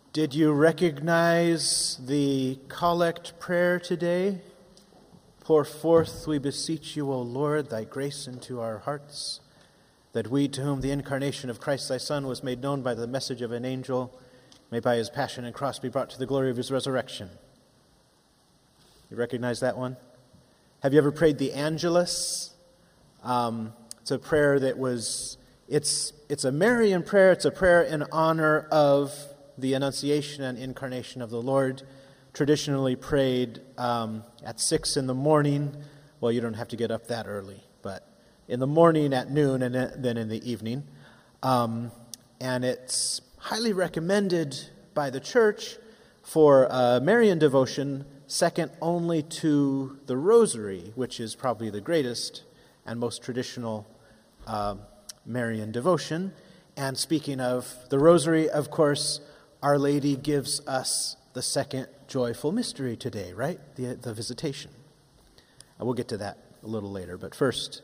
Did you recognize the collect prayer today? Pour forth, we beseech you, O Lord, thy grace into our hearts, that we, to whom the incarnation of Christ thy Son was made known by the message of an angel, may by his passion and cross be brought to the glory of his resurrection. You recognize that one? Have you ever prayed the Angelus? It's a prayer that it's a Marian prayer. It's a prayer in honor of the Annunciation and Incarnation of the Lord, traditionally prayed at 6 in the morning. Well, you don't have to get up that early, but in the morning, at noon, and then in the evening. And it's highly recommended by the Church for Marian devotion, second only to the Rosary, which is probably the greatest and most traditional Marian devotion. And speaking of the Rosary, of course, Our Lady gives us the second joyful mystery today, right? The Visitation. And we'll get to that a little later. But first,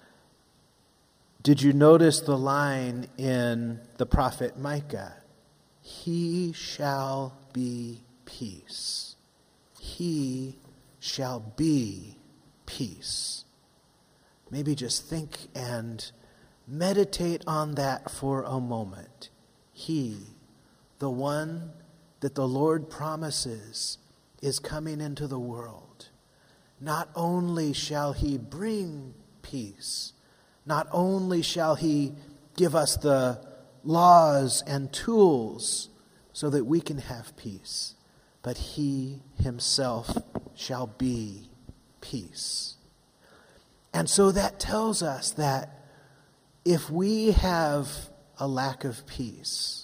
did you notice the line in the prophet Micah? He shall be peace. He shall be peace. Maybe just think and meditate on that for a moment. He, the one that the Lord promises is coming into the world. Not only shall he bring peace, not only shall he give us the laws and tools so that we can have peace, but he himself shall be peace. And so that tells us that if we have a lack of peace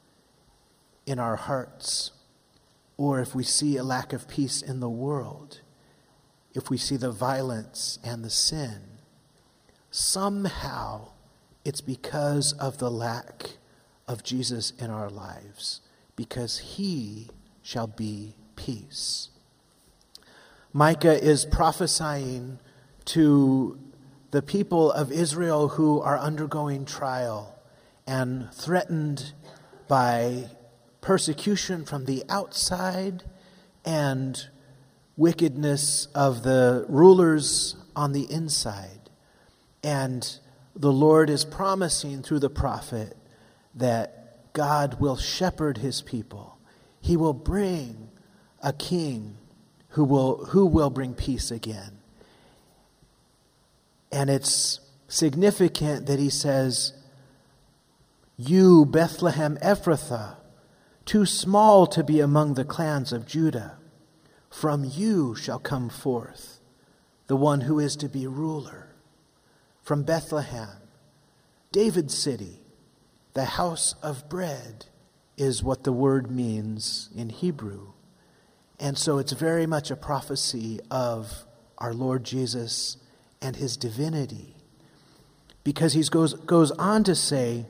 in our hearts, or if we see a lack of peace in the world, if we see the violence and the sin, somehow it's because of the lack of Jesus in our lives, because he shall be peace. Micah is prophesying to the people of Israel who are undergoing trial and threatened by persecution from the outside and wickedness of the rulers on the inside. And the Lord is promising through the prophet that God will shepherd his people. He will bring a king who will bring peace again. And it's significant that he says, you, Bethlehem Ephrathah, too small to be among the clans of Judah, from you shall come forth the one who is to be ruler. From Bethlehem, David's city, the house of bread is what the word means in Hebrew. And so it's very much a prophecy of our Lord Jesus and his divinity. Because he goes on to say,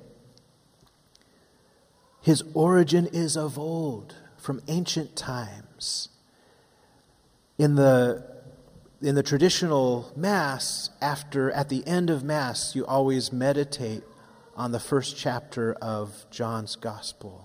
his origin is of old, from ancient times. In the traditional Mass, at the end of Mass, you always meditate on the first chapter of John's Gospel.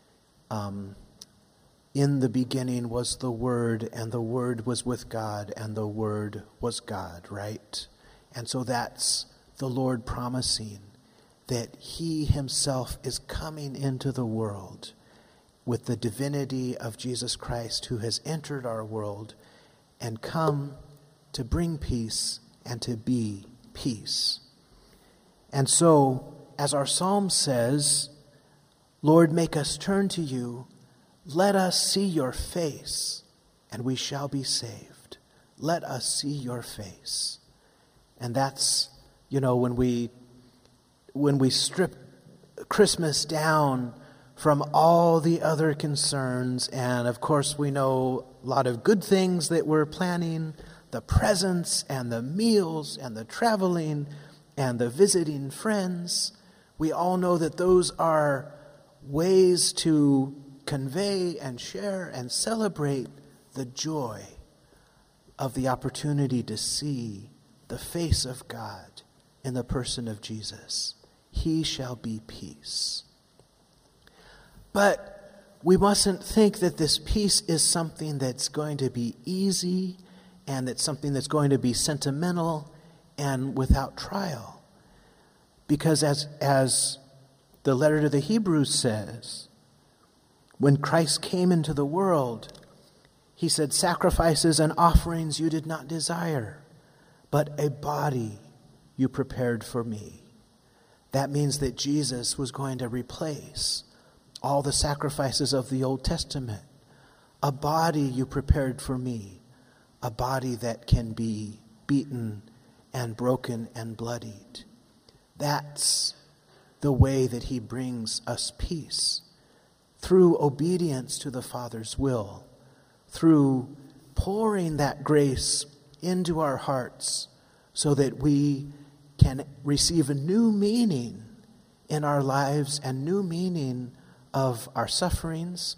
In the beginning was the Word, and the Word was with God, and the Word was God, right? And so that's the Lord promising that he himself is coming into the world with the divinity of Jesus Christ, who has entered our world and come to bring peace and to be peace. And so, as our psalm says, Lord, make us turn to you. Let us see your face, and we shall be saved. Let us see your face. And that's, when we strip Christmas down from all the other concerns, and of course we know a lot of good things that we're planning, the presents and the meals and the traveling and the visiting friends. We all know that those are ways to convey and share and celebrate the joy of the opportunity to see the face of God in the person of Jesus. He shall be peace. But we mustn't think that this peace is something that's going to be easy and it's something that's going to be sentimental and without trial. Because as the letter to the Hebrews says, when Christ came into the world, he said, sacrifices and offerings you did not desire, but a body you prepared for me. That means that Jesus was going to replace all the sacrifices of the Old Testament. A body you prepared for me, a body that can be beaten and broken and bloodied. That's the way that he brings us peace, through obedience to the Father's will, through pouring that grace into our hearts so that we can receive a new meaning in our lives and new meaning of our sufferings.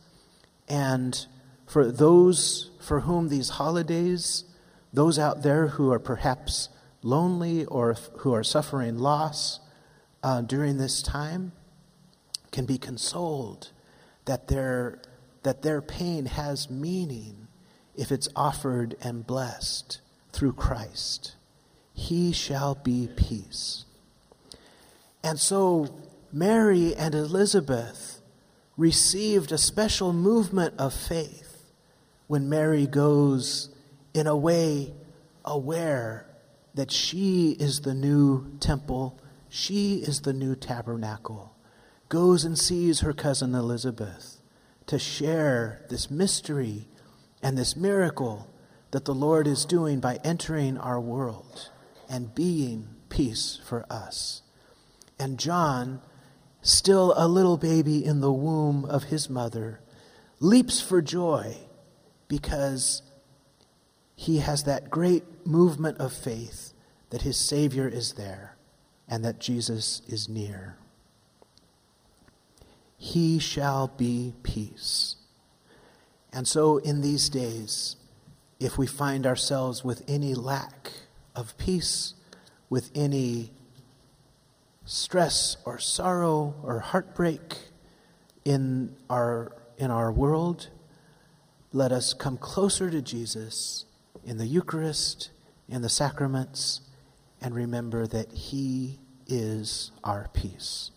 And for those for whom these holidays, those out there who are perhaps lonely or who are suffering loss during this time, can be consoled that their pain has meaning if it's offered and blessed through Christ. He shall be peace. And so Mary and Elizabeth received a special movement of faith when Mary goes in a way aware that she is the new temple, she is the new tabernacle, goes and sees her cousin Elizabeth to share this mystery and this miracle that the Lord is doing by entering our world and being peace for us. And John, still a little baby in the womb of his mother, leaps for joy because he has that great movement of faith that his Savior is there and that Jesus is near. He shall be peace. And so in these days, if we find ourselves with any lack of peace, with any stress or sorrow or heartbreak in our world, let us come closer to Jesus in the Eucharist, in the sacraments, and remember that he is our peace.